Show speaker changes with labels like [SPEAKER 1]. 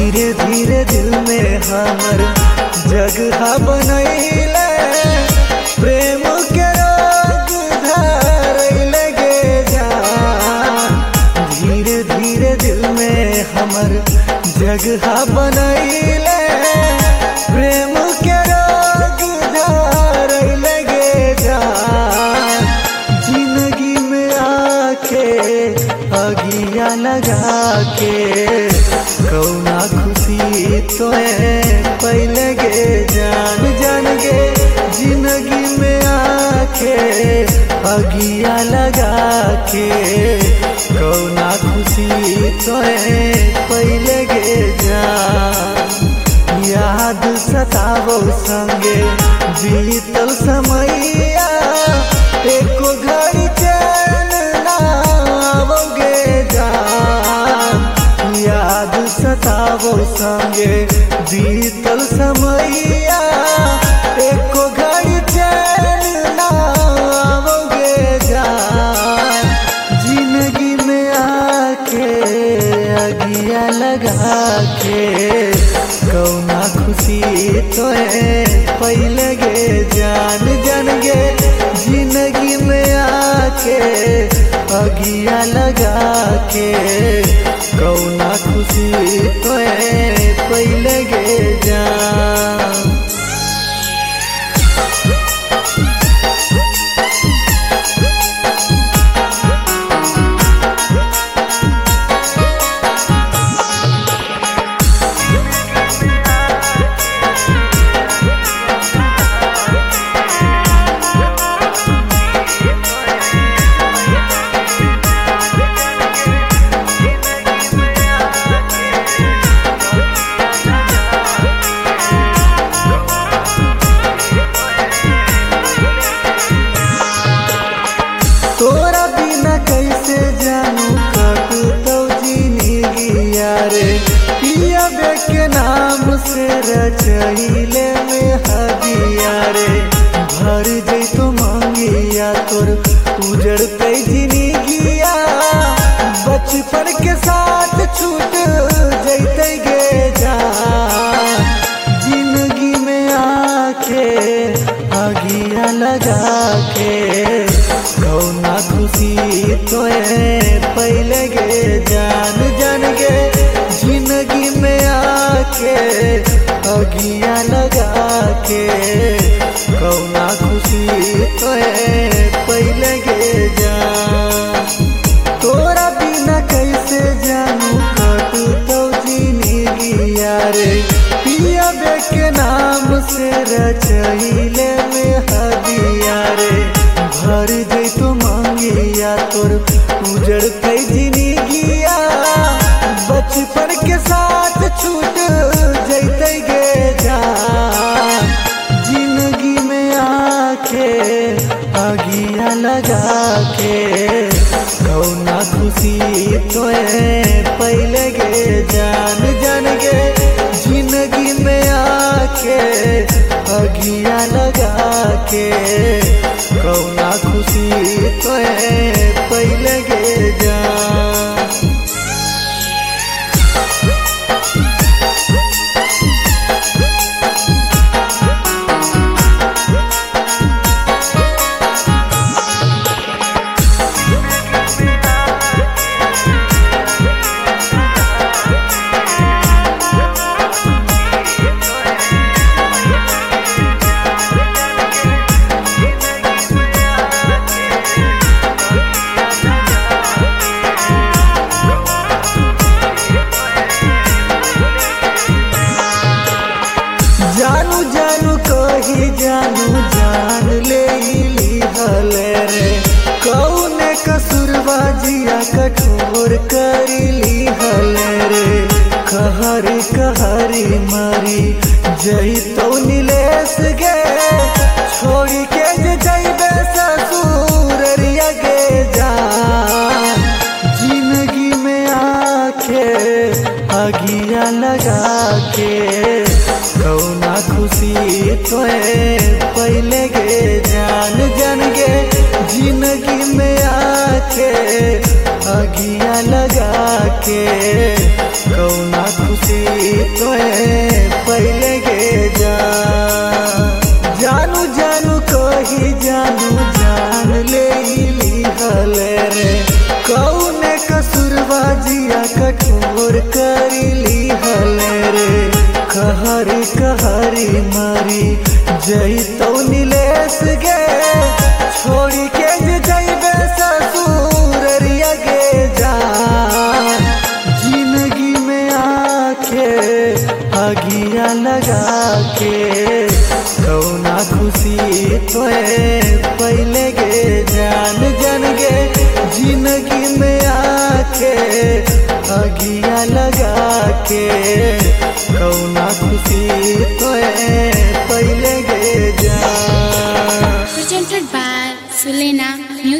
[SPEAKER 1] धीरे धीरे दिल में हमर जगह बनैले, प्रेम के रोग धरैले गे जान। धीरे धीरे दिल में हमर जगह बनैले, प्रेम के रोग धरैले गे जान। जिंदगी में आके अगिया लगा के कौना खुशी तोए पहले गे जान। जान गे जिंदगी में आके अगिया लगा के कौना खुशी तोए पहले गे जान। याद सतावो संगे बीतल समैया, एको घड़ी चैन ना आवोगे जान। याद सतावो संगे बीतल समैया, एको घड़ी चैन ना आवोगे जान। जिंदगी में आके अगिया लगा के कौना खुशी तोए पहले गे जान। जान गे जिंदगी में आके अगिया लगा के कौना खुशी तोए पहले गे जान। तोरा बिना कैसे जानू कटतो जिंदगिया रे, पिया बे के नाम से रचैले में हदिया रे। भर जैतो मंगिया तोर उजड़ पे जिंदगिया, बचपन के साथ छूट जैते गे जान। जिंदगी में आके अगिया लगा के कौना खुशी तोए पहले गे जान। जान गे जिंदगी में आके अगिया लगा के कौना खुशी तोए पहले गे जान। तोरा बिना कैसे जानू कटतो जिंदगिया रे, पिया बे के नाम से रचैले में हदिया रे। भर जैतो मंगिया तोर उजड़ पे जिंदगिया, बचपन के साथ छूट जैते गे जान। जिंदगी में आके अगिया लगा के कौना खुशी तोए पहले गे जान। जान गे जिंदगी में आके अगिया लगा के कौना खुशी तोए पहले गे जान। जानू जानू कही जानू जान ले लिहल रे, कौने कसूरवा जिया कठोर कर लिहल रे। कहरी कहरी मारी जैतो नीलेश गे, छोड़ी के जैबे ससुररिया गे जान। जिंदगी में आके अगिया लगा के कौना खुशी तोए पहले गे जान। जान गे जिंदगी में आके अगिया लगा के कौना खुशी तोहर कहरी मारी जइतो नीलेश गे छोड़ी के जइबे ससुररिया गे जान जिंदगी में आके आगिया लगा के कौना खुशी तोए पहले गे जान जन गे जिंदगी में आके आगिया लगा के कौना खुशी तोए पहले गे जान।
[SPEAKER 2] Presented by Sulena Music.